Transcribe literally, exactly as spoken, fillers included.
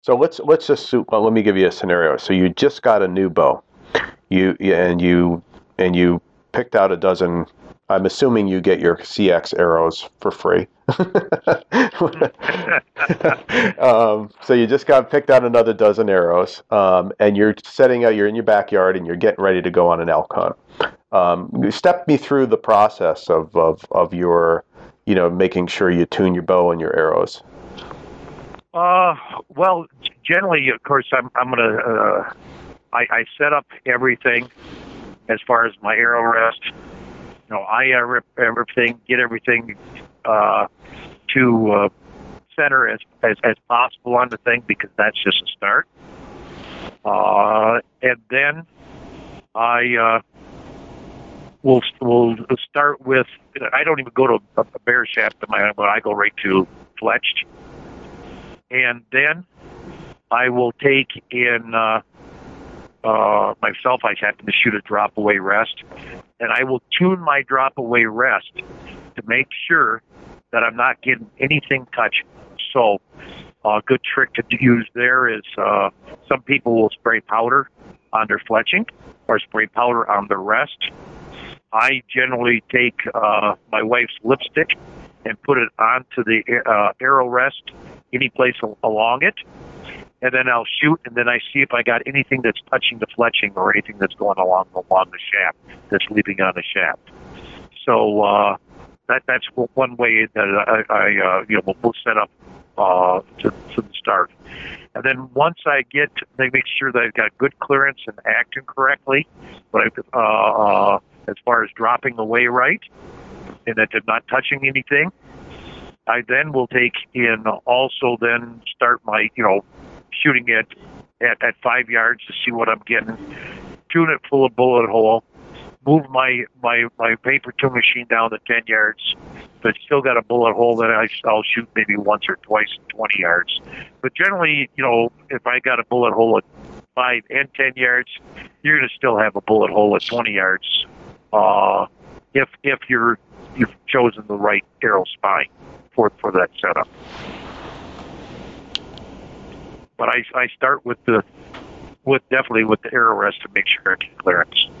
So let's let's just su- well, let me give you a scenario. So you just got a new bow. You yeah, and you and you picked out a dozen. I'm assuming you get your C X arrows for free. um, so you just got picked out another dozen arrows, um, and you're setting out. You're in your backyard, and you're getting ready to go on an elk hunt. Um, step me through the process of, of of your, you know, making sure you tune your bow and your arrows. Uh, well, generally, of course, I'm I'm gonna uh, I, I set up everything as far as my arrow rest. You know, I uh, rip everything, get everything uh, to uh, center as, as as possible on the thing because that's just a start. Uh, and then I uh, will will start with. I don't even go to a, a bear shaft, but I go right to fletched, and then I will take in. Uh, Uh, myself, I happen to shoot a drop away rest, and I will tune my drop away rest to make sure that I'm not getting anything touching. So, a good trick to use there is uh, some people will spray powder on their fletching or spray powder on their rest. I generally take uh, my wife's lipstick and put it onto the uh, arrow rest, any place along it. And then I'll shoot, and then I see if I got anything that's touching the fletching or anything that's going along along the shaft that's leaping on the shaft. So uh, that that's one way that I, I uh, you know we'll set up uh, to, to the start. And then once I get, they make sure that I've got good clearance and acting correctly, but I, uh, uh, as far as dropping away right, and that they're not touching anything. I then will take in also then start my you know. shooting it at, at five yards to see what I'm getting, tune it full of bullet hole, move my, my, my paper tune machine down to ten yards, but still got a bullet hole that I, I'll shoot maybe once or twice at twenty yards. But generally, you know, if I got a bullet hole at five and ten yards, you're going to still have a bullet hole at twenty yards uh, if if you're, you've chosen the right arrow spine for, for that setup. But I, I start with the with definitely with the arrow rest to make sure I get clearance.